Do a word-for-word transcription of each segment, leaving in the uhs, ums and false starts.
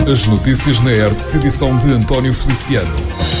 As notícias na R T S, edição de António Feliciano.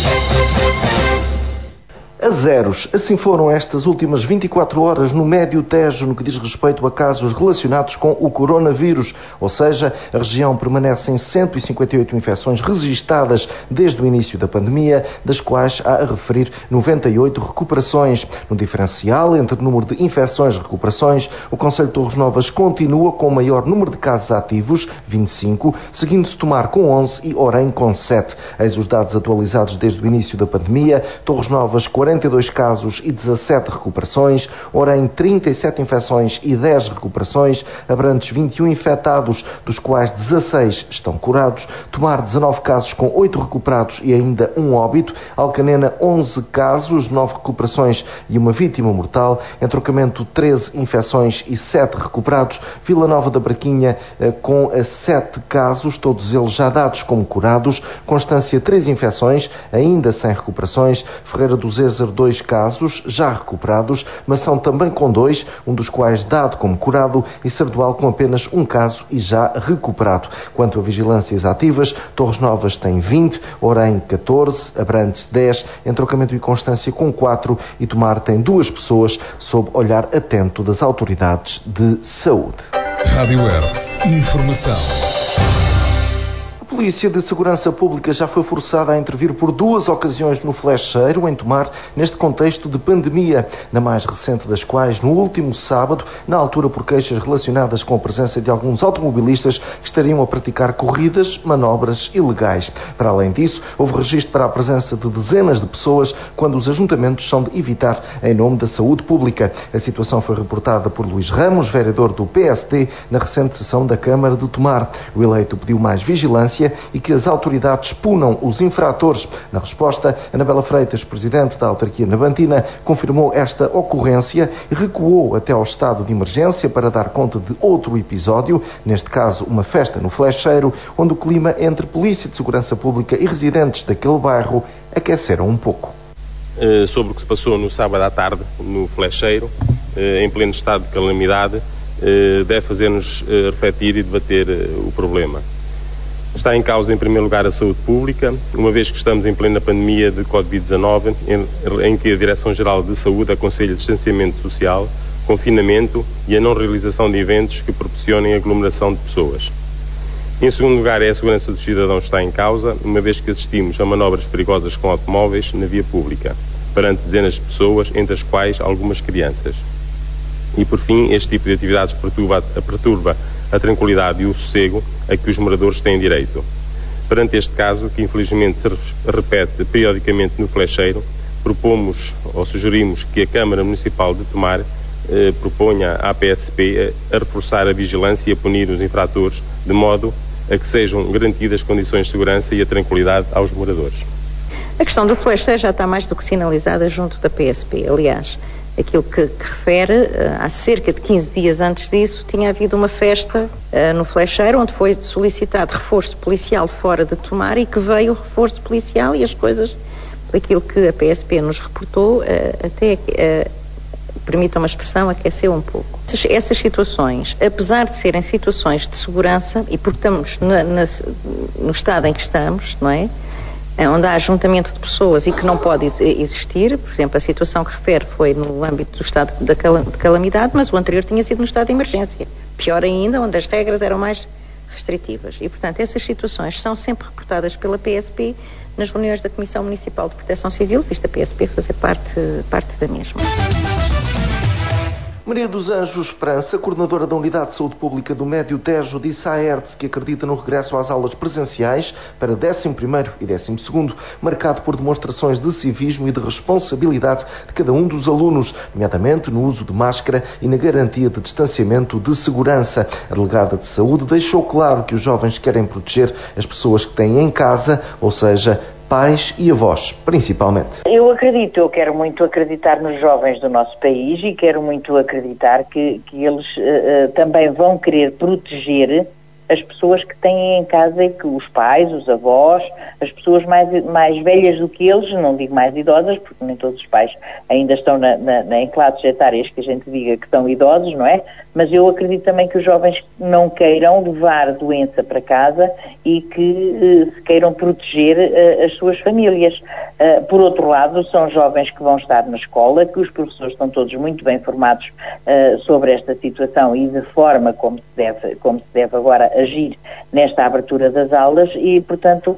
A zeros. Assim foram estas últimas vinte e quatro horas no Médio Tejo no que diz respeito a casos relacionados com o coronavírus. Ou seja, a região permanece em cento e cinquenta e oito infecções registadas desde o início da pandemia, das quais há a referir noventa e oito recuperações. No diferencial entre o número de infecções e recuperações, o concelho de Torres Novas continua com o maior número de casos ativos, vinte e cinco, seguindo-se Tomar com onze e Orem com sete. Eis os dados atualizados desde o início da pandemia. Torres Novas, quarenta e dois casos e dezassete recuperações, Orem trinta e sete infecções e dez recuperações, Abrantes vinte e um infectados, dos quais dezasseis estão curados, Tomar dezanove casos com oito recuperados e ainda um óbito, Alcanena onze casos, nove recuperações e uma vítima mortal, Entrocamento treze infecções e sete recuperados, Vila Nova da Braquinha com sete casos, todos eles já dados como curados, Constância três infecções, ainda sem recuperações, Ferreira do Zézer dois casos, já recuperados, Mação também com dois, um dos quais dado como curado, e Sardual com apenas um caso e já recuperado. Quanto a vigilâncias ativas, Torres Novas tem vinte, Orem catorze, Abrantes dez, Entrocamento e Constância com quatro e Tomar tem duas pessoas sob olhar atento das autoridades de saúde. Rádio R T S. Informação. A Polícia de Segurança Pública já foi forçada a intervir por duas ocasiões no Flecheiro, em Tomar, neste contexto de pandemia, na mais recente das quais, no último sábado, na altura por queixas relacionadas com a presença de alguns automobilistas que estariam a praticar corridas, manobras ilegais. Para além disso, houve registro para a presença de dezenas de pessoas quando os ajuntamentos são de evitar em nome da saúde pública. A situação foi reportada por Luís Ramos, vereador do P S D, na recente sessão da Câmara de Tomar. O eleito pediu mais vigilância e que as autoridades punam os infratores. Na resposta, Anabela Freitas, presidente da autarquia nabantina, confirmou esta ocorrência e recuou até ao estado de emergência para dar conta de outro episódio, neste caso uma festa no Flecheiro, onde o clima entre Polícia de Segurança Pública e residentes daquele bairro aqueceram um pouco. Uh, sobre o que se passou no sábado à tarde no Flecheiro, uh, em pleno estado de calamidade, uh, deve fazer-nos uh, refletir e debater uh, o problema. Está em causa, em primeiro lugar, a saúde pública, uma vez que estamos em plena pandemia de covid dezanove, em, em que a Direção-Geral de Saúde aconselha distanciamento social, confinamento e a não realização de eventos que proporcionem aglomeração de pessoas. Em segundo lugar, é a segurança dos cidadãos que está em causa, uma vez que assistimos a manobras perigosas com automóveis na via pública, perante dezenas de pessoas, entre as quais algumas crianças. E, por fim, este tipo de atividades perturba, perturba a tranquilidade e o sossego a que os moradores têm direito. Perante este caso, que infelizmente se repete periodicamente no Flecheiro, propomos ou sugerimos que a Câmara Municipal de Tomar eh, proponha à P S P a, a reforçar a vigilância e a punir os infratores, de modo a que sejam garantidas condições de segurança e a tranquilidade aos moradores. A questão do Flecheiro já está mais do que sinalizada junto da P S P. Aliás, aquilo que, que refere, há cerca de quinze dias antes disso, tinha havido uma festa uh, no Flecheiro, onde foi solicitado reforço policial fora de Tomar e que veio o reforço policial e as coisas, daquilo que a P S P nos reportou, uh, até, uh, permita uma expressão, aqueceu um pouco. Essas, essas situações, apesar de serem situações de segurança, e porque estamos na, na, no estado em que estamos, não é? Onde há ajuntamento de pessoas e que não pode existir, por exemplo, a situação que refere foi no âmbito do estado de calamidade, mas o anterior tinha sido no estado de emergência. Pior ainda, onde as regras eram mais restritivas. E, portanto, essas situações são sempre reportadas pela P S P nas reuniões da Comissão Municipal de Proteção Civil, visto a P S P fazer parte, parte da mesma. Maria dos Anjos Esperança, coordenadora da Unidade de Saúde Pública do Médio Tejo, disse à R T S que acredita no regresso às aulas presenciais para décimo primeiro e décimo segundo, marcado por demonstrações de civismo e de responsabilidade de cada um dos alunos, nomeadamente no uso de máscara e na garantia de distanciamento de segurança. A delegada de saúde deixou claro que os jovens querem proteger as pessoas que têm em casa, ou seja, pais e avós, principalmente. Eu acredito, eu quero muito acreditar nos jovens do nosso país e quero muito acreditar que, que eles uh, também vão querer proteger as pessoas que têm em casa e que os pais, os avós, as pessoas mais, mais velhas do que eles, não digo mais idosas, porque nem todos os pais ainda estão na, na, na, em classes etárias que a gente diga que são idosos, não é? mas eu acredito também que os jovens não queiram levar doença para casa e que uh, se queiram proteger uh, as suas famílias. Uh, por outro lado, são jovens que vão estar na escola, que os professores estão todos muito bem formados uh, sobre esta situação e de forma como se deve, como se deve agora agir nesta abertura das aulas e, portanto, uh,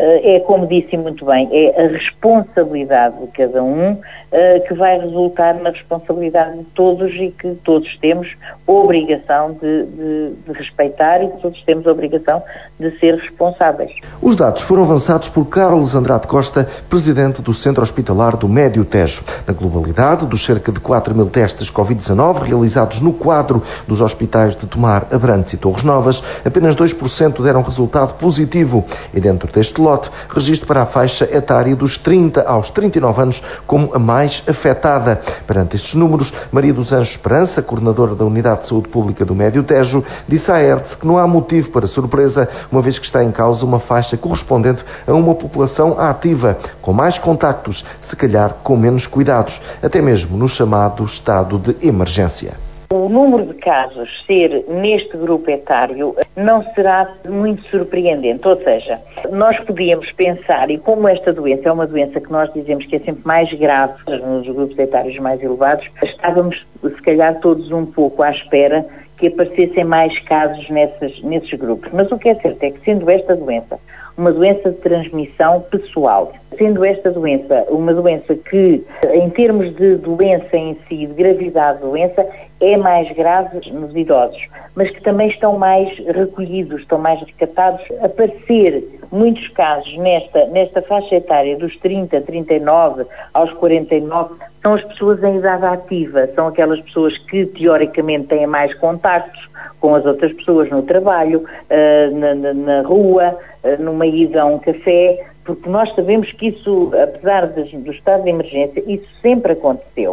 é como disse muito bem, é a responsabilidade de cada um uh, que vai resultar na responsabilidade de todos e que todos temos a obrigação de, de, de respeitar e que todos temos a obrigação de ser responsáveis. Os dados foram avançados por Carlos Andrade Costa, presidente do Centro Hospitalar do Médio Tejo. Na globalidade, dos cerca de quatro mil testes covid dezanove realizados no quadro dos hospitais de Tomar, Abrantes e Torres Novas, apenas dois por cento deram resultado positivo. E dentro deste lote, registro para a faixa etária dos trinta aos trinta e nove anos como a mais afetada. Perante estes números, Maria dos Anjos Esperança, coordenadora da Unidade de Saúde Pública do Médio Tejo, disse à R T S que não há motivo para surpresa, uma vez que está em causa uma faixa correspondente a uma população ativa, com mais contactos, se calhar com menos cuidados, até mesmo no chamado estado de emergência. O número de casos ser neste grupo etário não será muito surpreendente, ou seja, nós podíamos pensar, e como esta doença é uma doença que nós dizemos que é sempre mais grave nos grupos etários mais elevados, estávamos se calhar todos um pouco à espera que aparecessem mais casos nessas, nesses grupos. Mas o que é certo é que, sendo esta doença uma doença de transmissão pessoal, sendo esta doença uma doença que, em termos de doença em si, de gravidade da doença, é mais grave nos idosos, mas que também estão mais recolhidos, estão mais recatados. Aparecer muitos casos nesta, nesta faixa etária dos trinta, trinta e nove aos quarenta e nove, são as pessoas em idade ativa, são aquelas pessoas que teoricamente têm mais contactos com as outras pessoas no trabalho, na, na, na rua, numa ida a um café, porque nós sabemos que isso, apesar de, do estado de emergência, isso sempre aconteceu.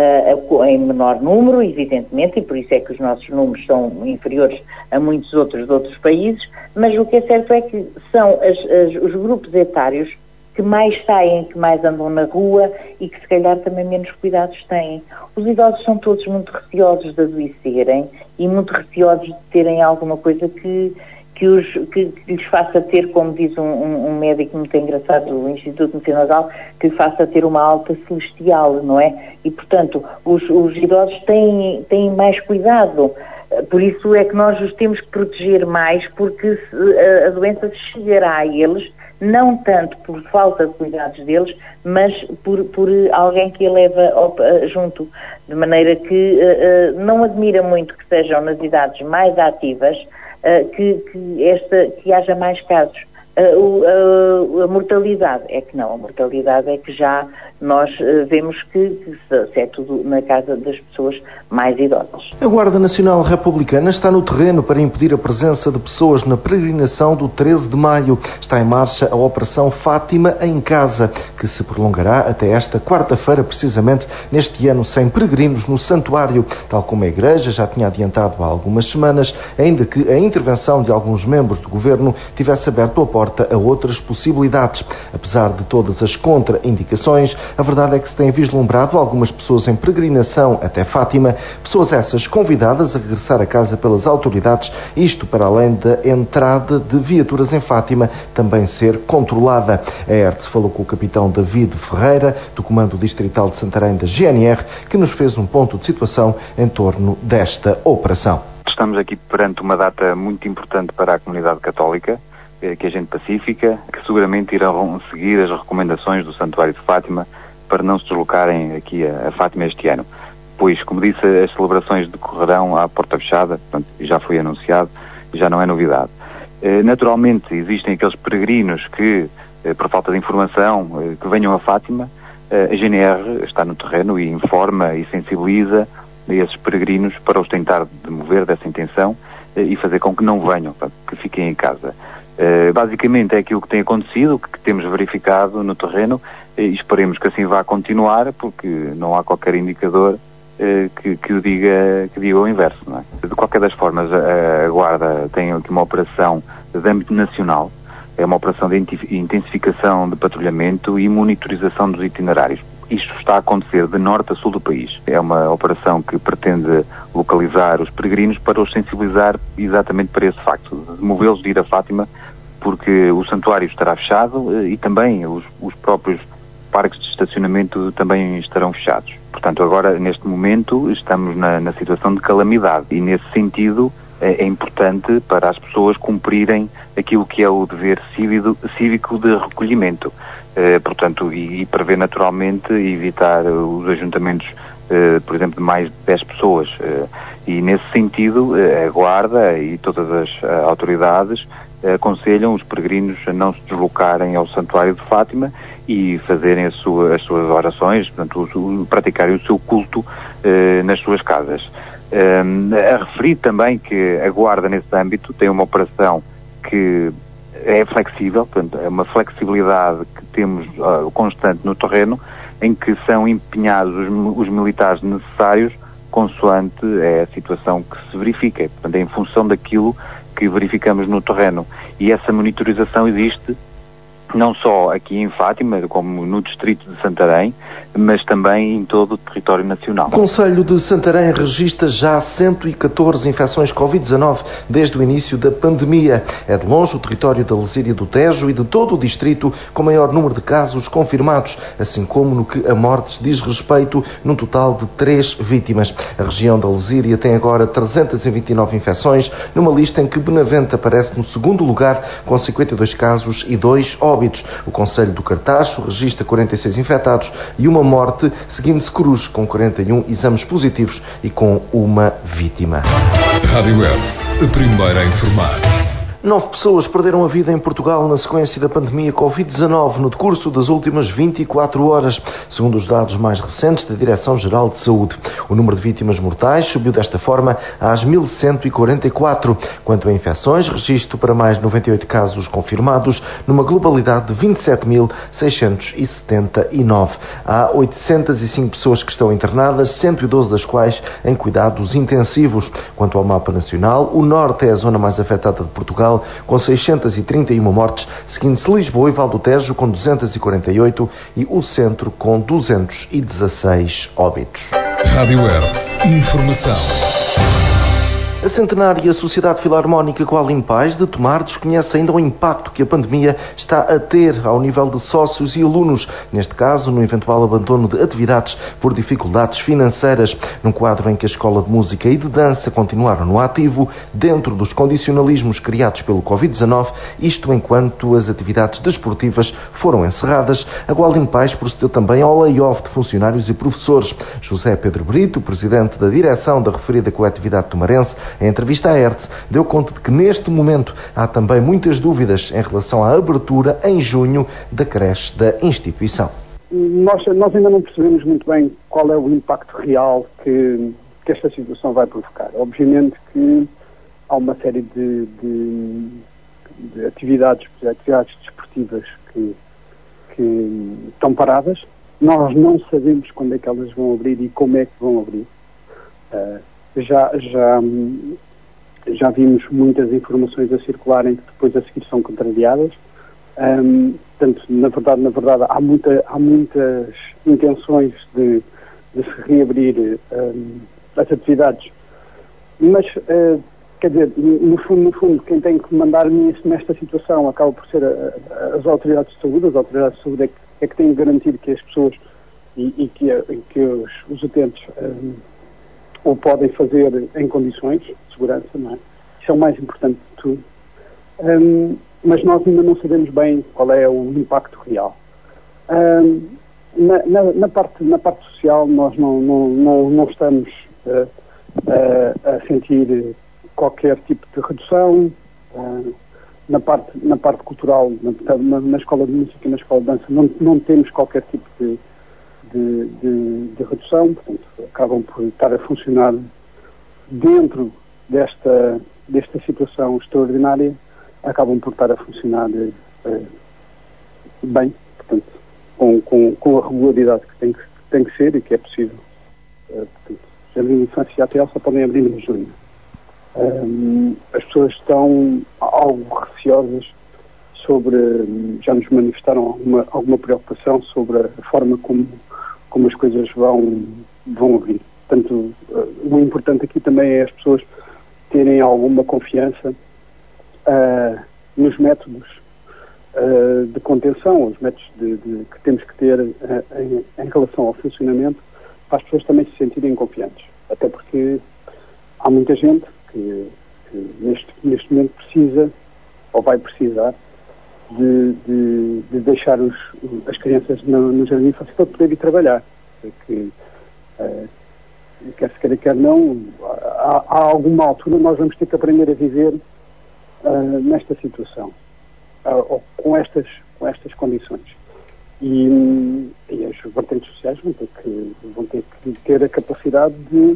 Uh, em menor número, evidentemente, e por isso é que os nossos números são inferiores a muitos outros de outros países, mas o que é certo é que são as, as, os grupos etários que mais saem, que mais andam na rua e que se calhar também menos cuidados têm. Os idosos são todos muito receosos de adoecerem e muito receosos de terem alguma coisa que Que, os, que, que lhes faça ter, como diz um, um, um médico muito engraçado do Instituto Nacional, que lhe faça ter uma alta celestial, não é? E, portanto, os, os idosos têm, têm mais cuidado. Por isso é que nós os temos que proteger mais, porque a, a doença chegará a eles, não tanto por falta de cuidados deles, mas por, por alguém que a leva junto. De maneira que uh, uh, não admira muito que sejam nas idades mais ativas, Uh, que, que, esta, que haja mais casos. Uh, uh, a mortalidade é que não, a mortalidade é que já nós uh, vemos que, que se é tudo na casa das pessoas mais idosas. A Guarda Nacional Republicana está no terreno para impedir a presença de pessoas na peregrinação do treze de maio. Está em marcha a Operação Fátima em Casa, que se prolongará até esta quarta-feira, precisamente neste ano, sem peregrinos no santuário, tal como a Igreja já tinha adiantado há algumas semanas, ainda que a intervenção de alguns membros do Governo tivesse aberto a porta a outras possibilidades. Apesar de todas as contraindicações, a verdade é que se tem vislumbrado algumas pessoas em peregrinação até Fátima, pessoas essas convidadas a regressar a casa pelas autoridades, isto para além da entrada de viaturas em Fátima também ser controlada. A R T S falou com o capitão David Ferreira, do Comando Distrital de Santarém da G N R, que nos fez um ponto de situação em torno desta operação. Estamos aqui perante uma data muito importante para a comunidade católica, que é gente pacífica, que seguramente irão seguir as recomendações do Santuário de Fátima para não se deslocarem aqui a, a Fátima este ano. Pois, como disse, as celebrações decorrerão à porta fechada, portanto, já foi anunciado, já não é novidade. Eh, naturalmente, existem aqueles peregrinos que, eh, por falta de informação, eh, que venham a Fátima. Eh, a G N R está no terreno e informa e sensibiliza esses peregrinos para os tentar demover dessa intenção eh, e fazer com que não venham, portanto, que fiquem em casa. Uh, basicamente é aquilo que tem acontecido, que temos verificado no terreno, e esperemos que assim vá continuar, porque não há qualquer indicador uh, que, que, o diga, que diga o inverso, não é? De qualquer das formas, a, a Guarda tem aqui uma operação de âmbito nacional, é uma operação de intensificação de patrulhamento e monitorização dos itinerários. Isto está a acontecer de norte a sul do país. É uma operação que pretende localizar os peregrinos para os sensibilizar exatamente para esse facto, de movê-los de ir a Fátima, porque o santuário estará fechado e também os, os próprios parques de estacionamento também estarão fechados. Portanto, agora, neste momento, estamos na, na situação de calamidade e, nesse sentido, é, é importante para as pessoas cumprirem aquilo que é o dever cívico, cívico de recolhimento. Eh, portanto, e, e prever naturalmente evitar os ajuntamentos, eh, por exemplo, de mais de dez pessoas. Eh, e, nesse sentido, eh, a Guarda e todas as eh, autoridades eh, aconselham os peregrinos a não se deslocarem ao Santuário de Fátima e fazerem a sua, as suas orações, portanto, o, o, praticarem o seu culto eh, nas suas casas. Eh, a referir também que a Guarda, nesse âmbito, tem uma operação que é flexível, portanto, é uma flexibilidade que temos uh, constante no terreno, em que são empenhados os, os militares necessários consoante é a situação que se verifica, portanto, é em função daquilo que verificamos no terreno. E essa monitorização existe não só aqui em Fátima, como no distrito de Santarém, mas também em todo o território nacional. O Concelho de Santarém registra já cento e catorze infecções covid dezanove desde o início da pandemia. É de longe o território da Lesíria do Tejo e de todo o distrito com maior número de casos confirmados, assim como no que a mortes diz respeito, num total de três vítimas. A região da Lesíria tem agora trezentas e vinte e nove infecções, numa lista em que Benavente aparece no segundo lugar, com cinquenta e dois casos e dois óbitos. O Concelho do Cartacho registra quarenta e seis infectados e uma morte, seguindo-se Cruz, com quarenta e um exames positivos e com uma vítima. Rádio Hertz, a primeira a informar. Nove pessoas perderam a vida em Portugal na sequência da pandemia covid dezanove no decurso das últimas vinte e quatro horas, segundo os dados mais recentes da Direção-Geral de Saúde. O número de vítimas mortais subiu desta forma às mil cento e quarenta e quatro. Quanto a infecções, registro para mais noventa e oito casos confirmados, numa globalidade de vinte e sete mil seiscentos e setenta e nove. Há oitocentas e cinco pessoas que estão internadas, cento e doze das quais em cuidados intensivos. Quanto ao mapa nacional, o Norte é a zona mais afetada de Portugal, com seiscentas e trinta e uma mortes, seguindo-se Lisboa e Val do Tejo com duzentas e quarenta e oito e o Centro com duzentos e dezasseis óbitos. Rádio Hertz, informação. A centenária Sociedade Filarmónica Coalim Pais de Tomar desconhece ainda o impacto que a pandemia está a ter ao nível de sócios e alunos, neste caso no eventual abandono de atividades por dificuldades financeiras, num quadro em que a Escola de Música e de Dança continuaram no ativo, dentro dos condicionalismos criados pelo covid dezanove, isto enquanto as atividades desportivas foram encerradas. A Coalim Pais procedeu também ao layoff de funcionários e professores. José Pedro Brito, presidente da direção da referida coletividade tomarense, em entrevista à Hertz, deu conta de que neste momento há também muitas dúvidas em relação à abertura em junho da creche da instituição. Nós, nós ainda não percebemos muito bem qual é o impacto real que, que esta situação vai provocar. Obviamente que há uma série de, de, de atividades, atividades desportivas que, que estão paradas. Nós não sabemos quando é que elas vão abrir e como é que vão abrir. Uh, Já, já, já vimos muitas informações a circularem que depois a seguir são contrariadas. Um, portanto, na verdade, na verdade há, muita, há muitas intenções de, de se reabrir um, as atividades. Mas, uh, quer dizer, no fundo, no fundo, quem tem que mandar nesta situação acaba por ser a, a, as autoridades de saúde. As autoridades de saúde é que, é que têm que garantir que as pessoas e, e que, e que os, os utentes um, ou podem fazer em condições de segurança, não é? Isso é o mais importante de tudo. Um, mas nós ainda não sabemos bem qual é o impacto real. Um, na, na, na, parte, na parte social, nós não, não, não, não estamos uh, uh, a sentir qualquer tipo de redução. Uh, na, parte, na parte cultural, na, na escola de música e na escola de dança, não, não temos qualquer tipo de De, de, de redução, portanto, acabam por estar a funcionar dentro desta, desta situação extraordinária, acabam por estar a funcionar eh, bem, portanto, com, com, com a regularidade que tem que, tem que ser e que é possível. Uh, portanto, os jardins de infância e A T L só podem abrir em junho. Um, as pessoas estão algo receosas sobre, já nos manifestaram alguma, alguma preocupação sobre a forma como como as coisas vão, vão vir. Portanto, o importante aqui também é as pessoas terem alguma confiança uh, nos métodos uh, de contenção, os métodos de, de, que temos que ter uh, em, em relação ao funcionamento, para as pessoas também se sentirem confiantes. Até porque há muita gente que, que neste, neste momento precisa, ou vai precisar, de, de, de deixar os, as crianças no, no jardim infantil para poder ir trabalhar. Porque, uh, quer se queira, quer não, há, há alguma altura nós vamos ter que aprender a viver uh, nesta situação, uh, ou com estas, com estas condições. E, e as vertentes sociais vão ter que, vão ter, que ter a capacidade de,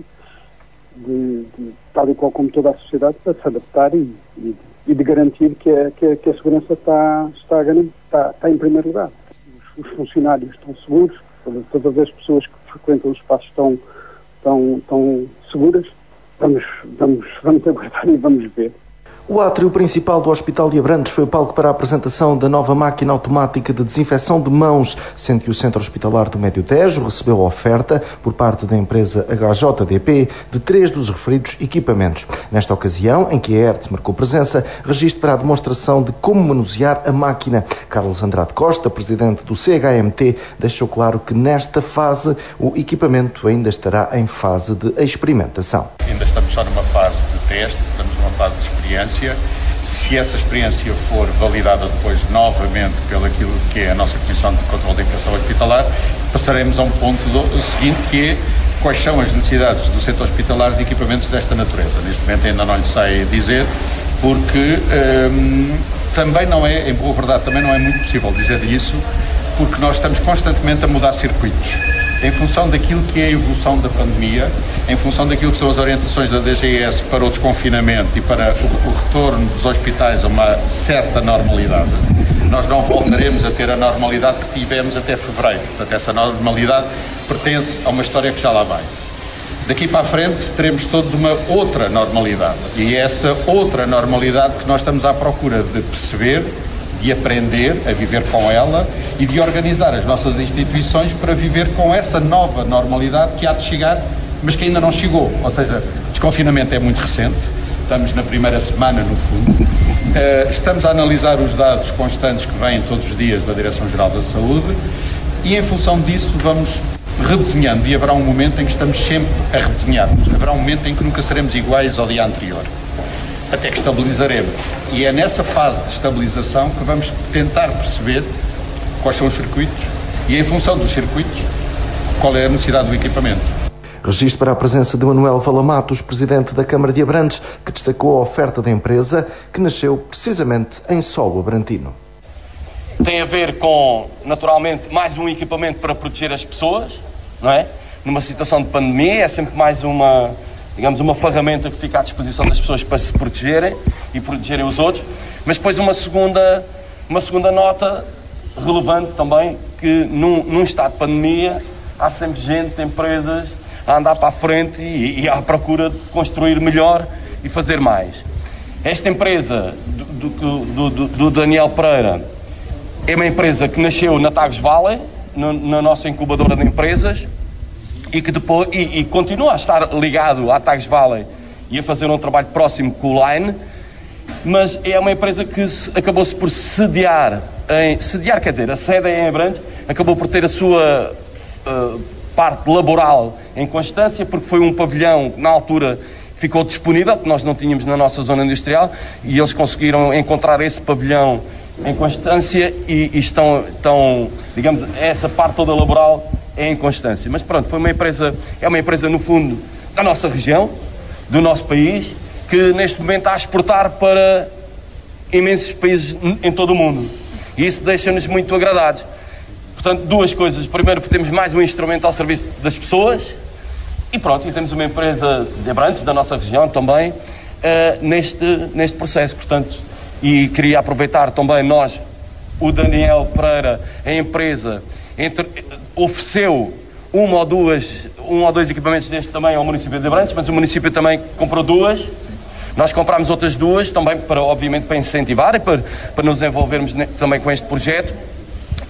de, de, tal e qual como toda a sociedade, para se adaptar e, e, e de garantir que a, que a, que a segurança está, está, está, está em primeiro lugar. Os, os funcionários estão seguros, todas, todas as pessoas que frequentam os espaços estão Tão, tão seguras. Vamos, vamos, vamos aguardar e vamos ver. O átrio principal do Hospital de Abrantes foi o palco para a apresentação da nova máquina automática de desinfecção de mãos, sendo que o Centro Hospitalar do Médio Tejo recebeu a oferta, por parte da empresa H J D P, de três dos referidos equipamentos. Nesta ocasião, em que a Hertz marcou presença, registro para a demonstração de como manusear a máquina. Carlos Andrade Costa, presidente do C H M T, deixou claro que nesta fase o equipamento ainda estará em fase de experimentação. Ainda estamos só numa fase de teste, estamos numa fase de experiência. Se essa experiência for validada depois novamente pelo aquilo que é a nossa Comissão de Controlo da Infecção Hospitalar, passaremos a um ponto do, seguinte, que é quais são as necessidades do setor hospitalar de equipamentos desta natureza. Neste momento ainda não lhe sei dizer, porque hum, também não é, em boa verdade, também não é muito possível dizer isso, porque nós estamos constantemente a mudar circuitos. Em função daquilo que é a evolução da pandemia, em função daquilo que são as orientações da D G S para o desconfinamento e para o, o retorno dos hospitais a uma certa normalidade, nós não voltaremos a ter a normalidade que tivemos até fevereiro. Portanto, essa normalidade pertence a uma história que já lá vai. Daqui para a frente teremos todos uma outra normalidade. E é essa outra normalidade que nós estamos à procura de perceber, de aprender a viver com ela e de organizar as nossas instituições para viver com essa nova normalidade que há de chegar, mas que ainda não chegou. Ou seja, o desconfinamento é muito recente, estamos na primeira semana, no fundo. Uh, estamos a analisar os dados constantes que vêm todos os dias da Direção-Geral da Saúde e, em função disso, vamos redesenhando. E haverá um momento em que estamos sempre a redesenhar-nos. Haverá um momento em que nunca seremos iguais ao dia anterior, até que estabilizaremos. E é nessa fase de estabilização que vamos tentar perceber quais são os circuitos e, em função dos circuitos, qual é a necessidade do equipamento. Registro para a presença de Manuel Valamatos, presidente da Câmara de Abrantes, que destacou a oferta da empresa, que nasceu precisamente em solo abrantino. Tem a ver com, naturalmente, mais um equipamento para proteger as pessoas, não é? Numa situação de pandemia, é sempre mais uma, digamos, uma ferramenta que fica à disposição das pessoas para se protegerem e protegerem os outros. Mas depois uma segunda, uma segunda nota relevante também, que num, num estado de pandemia há sempre gente, empresas, a andar para a frente e, e à procura de construir melhor e fazer mais. Esta empresa do, do, do, do Daniel Pereira é uma empresa que nasceu na Tagus Valley, no, na nossa incubadora de empresas, e que depois e, e continua a estar ligado à Tagus Valley e a fazer um trabalho próximo com o Line, mas é uma empresa que se, acabou-se por sediar, em, sediar quer dizer, a sede em Abrantes, acabou por ter a sua uh, parte laboral em Constância, porque foi um pavilhão que na altura ficou disponível, que nós não tínhamos na nossa zona industrial, e eles conseguiram encontrar esse pavilhão em Constância e, e estão, estão, digamos, essa parte toda laboral é em Constância. Mas pronto, foi uma empresa, é uma empresa no fundo da nossa região, do nosso país, que neste momento está a exportar para imensos países em todo o mundo. E isso deixa-nos muito agradados. Portanto, duas coisas. Primeiro, temos mais um instrumento ao serviço das pessoas e pronto, e temos uma empresa de Abrantes, da nossa região também, uh, neste, neste processo. Portanto, e queria aproveitar também nós, o Daniel Pereira, a empresa, entre, ofereceu uma ou duas, um ou dois equipamentos deste também ao município de Abrantes, mas o município também comprou duas. Nós comprámos outras duas também, para, obviamente, para incentivar e para, para nos envolvermos também com este projeto.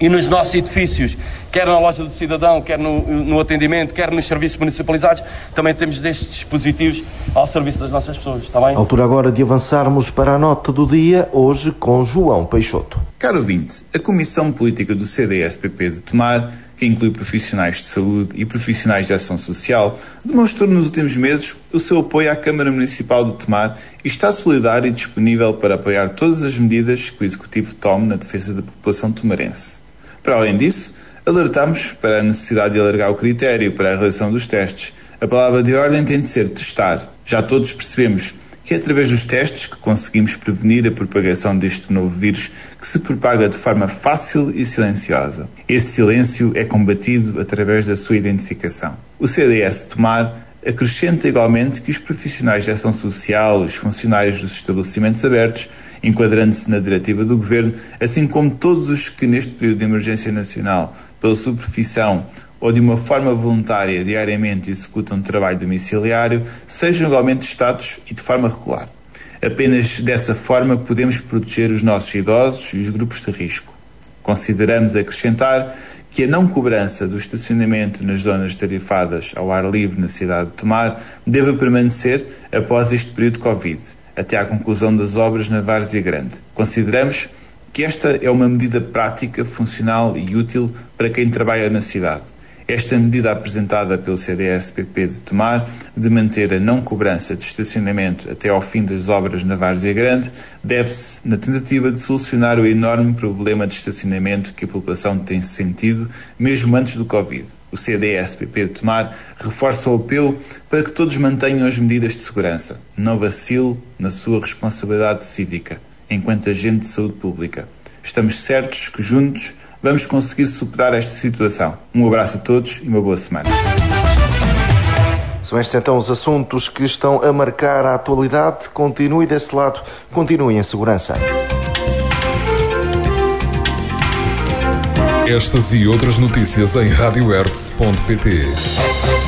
e nos nossos edifícios, quer na loja do cidadão, quer no, no atendimento, quer nos serviços municipalizados, também temos destes dispositivos ao serviço das nossas pessoas, está bem? Altura agora de avançarmos para a nota do dia, hoje com João Peixoto. Caro ouvinte, a Comissão Política do C D S P P de Tomar, que inclui profissionais de saúde e profissionais de ação social, demonstrou nos últimos meses o seu apoio à Câmara Municipal de Tomar e está solidário e disponível para apoiar todas as medidas que o Executivo tome na defesa da população tomarense. Para além disso, alertamos para a necessidade de alargar o critério para a realização dos testes. A palavra de ordem tem de ser testar. Já todos percebemos que é através dos testes que conseguimos prevenir a propagação deste novo vírus que se propaga de forma fácil e silenciosa. Esse silêncio é combatido através da sua identificação. O C D S Tomar acrescenta igualmente que os profissionais de ação social, os funcionários dos estabelecimentos abertos, enquadrando-se na diretiva do Governo, assim como todos os que neste período de emergência nacional, pela sua profissão ou de uma forma voluntária diariamente executam trabalho domiciliário, sejam igualmente testados e de forma regular. Apenas dessa forma podemos proteger os nossos idosos e os grupos de risco. Consideramos acrescentar que a não cobrança do estacionamento nas zonas tarifadas ao ar livre na cidade de Tomar deve permanecer após este período de Covid, até à conclusão das obras na Várzea Grande. Consideramos que esta é uma medida prática, funcional e útil para quem trabalha na cidade. Esta medida apresentada pelo C D S P P de Tomar, de manter a não cobrança de estacionamento até ao fim das obras na Várzea Grande, deve-se na tentativa de solucionar o enorme problema de estacionamento que a população tem sentido, mesmo antes do Covid. O C D S P P de Tomar reforça o apelo para que todos mantenham as medidas de segurança. Não vacile na sua responsabilidade cívica, enquanto agente de saúde pública. Estamos certos que juntos vamos conseguir superar esta situação. Um abraço a todos e uma boa semana. São estes então os assuntos que estão a marcar a atualidade. Continue desse lado, continue em segurança. Estas e outras notícias em rádio hertz ponto pt.